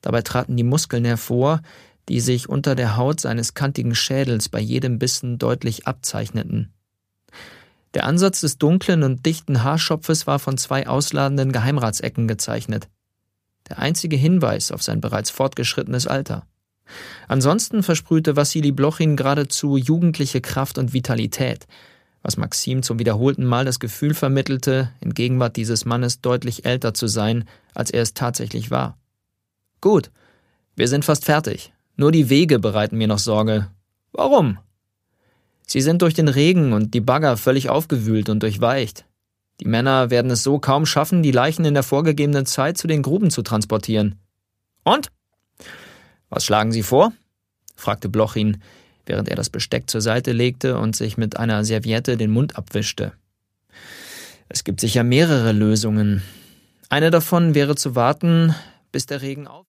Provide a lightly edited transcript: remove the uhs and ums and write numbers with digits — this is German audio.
Dabei traten die Muskeln hervor, die sich unter der Haut seines kantigen Schädels bei jedem Bissen deutlich abzeichneten. Der Ansatz des dunklen und dichten Haarschopfes war von 2 ausladenden Geheimratsecken gezeichnet. Der einzige Hinweis auf sein bereits fortgeschrittenes Alter. Ansonsten versprühte Wassili Blochin geradezu jugendliche Kraft und Vitalität, was Maxim zum wiederholten Mal das Gefühl vermittelte, in Gegenwart dieses Mannes deutlich älter zu sein, als er es tatsächlich war. »Gut, wir sind fast fertig. Nur die Wege bereiten mir noch Sorge.« »Warum?« »Sie sind durch den Regen und die Bagger völlig aufgewühlt und durchweicht. Die Männer werden es so kaum schaffen, die Leichen in der vorgegebenen Zeit zu den Gruben zu transportieren.« »Und? Was schlagen Sie vor?« fragte Blochin, während er das Besteck zur Seite legte und sich mit einer Serviette den Mund abwischte. »Es gibt sicher mehrere Lösungen. Eine davon wäre zu warten, bis der Regen auf